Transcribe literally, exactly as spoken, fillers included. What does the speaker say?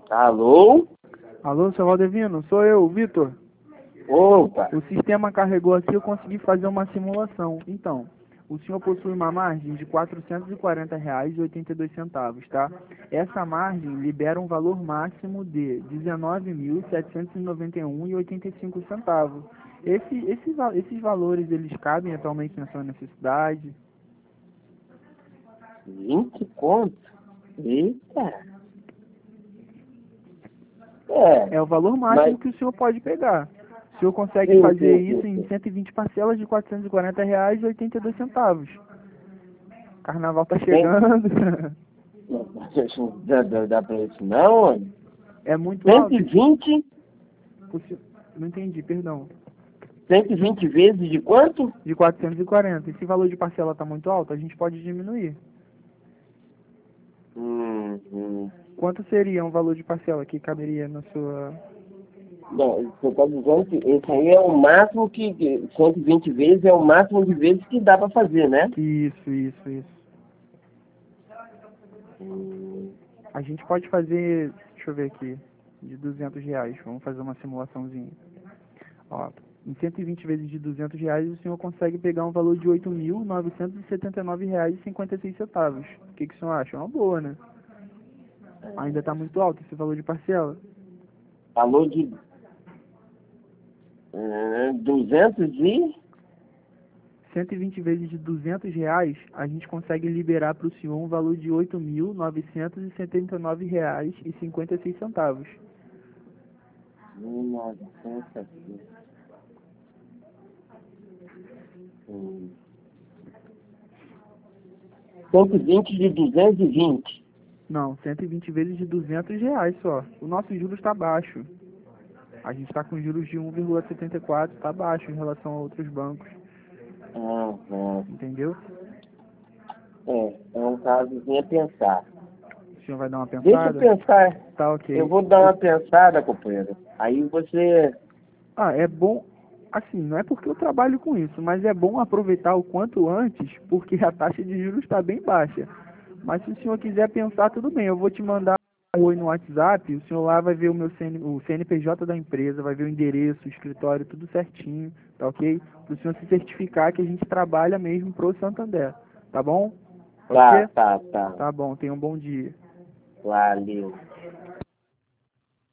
Alô? Alô, seu Valdevino, sou eu, Vitor. Opa! O sistema carregou aqui, eu consegui fazer uma simulação. Então, o senhor possui uma margem de quatrocentos e quarenta reais e oitenta e dois centavos, tá? Essa margem libera um valor máximo de dezenove mil setecentos e noventa e um reais e oitenta e cinco centavos. Esse, esses, va- esses valores, eles cabem atualmente na sua necessidade? vinte conto? Eita! É, É o valor máximo mas... que o senhor pode pegar. O senhor consegue Sim, fazer sim, isso sim, em sim. cento e vinte parcelas de quatrocentos e quarenta reais e oitenta e dois centavos. Carnaval tá Tem... chegando. Dá, dá, dá pra isso não, olha. É muito cento e alto? vinte? O senhor- Não entendi, perdão. cento e vinte vezes de quanto? De quatrocentos e quarenta. Esse valor de parcela tá muito alto? A gente pode diminuir. Hum, hum. Quanto seria um valor de parcela que caberia na sua... Não, você está dizendo que esse aí é o máximo que... que cento e vinte vezes é o máximo de vezes que dá pra fazer, né? Isso, isso, isso. Hum, A gente pode fazer, deixa eu ver aqui, de duzentos reais. Vamos fazer uma simulaçãozinha. Ó, em cento e vinte vezes de duzentos reais, o senhor consegue pegar um valor de oito mil novecentos e setenta e nove reais e cinquenta e seis centavos. O que, que o senhor acha? É uma boa, né? Ainda está muito alto esse valor de parcela. Falou de... Uh, duzentos e... cento e vinte vezes de duzentos reais, a gente consegue liberar para o senhor um valor de oito mil novecentos e setenta e nove reais e cinquenta e seis centavos. Nossa, hum. cento e vinte de duzentos e vinte. Não, cento e vinte vezes de duzentos reais só. O nosso juros está baixo. A gente está com juros de um vírgula setenta e quatro, está baixo em relação a outros bancos. Ah, ah. Entendeu? É, é um casozinho a pensar. O senhor vai dar uma Deixa eu pensada? pensar. Tá Eu ok. vou dar uma pensada, companheiro. Aí você... Ah, é bom, assim, não é porque eu trabalho com isso, mas é bom aproveitar o quanto antes, porque a taxa de juros está bem baixa. Mas se o senhor quiser pensar, tudo bem, eu vou te mandar um oi no WhatsApp, o senhor lá vai ver o meu C N, o C N P J da empresa, vai ver o endereço, o escritório, tudo certinho, tá ok? Para o senhor se certificar que a gente trabalha mesmo pro Santander, tá bom? Pode Tá, ser? tá, tá. Tá bom, tenha um bom dia. Valeu.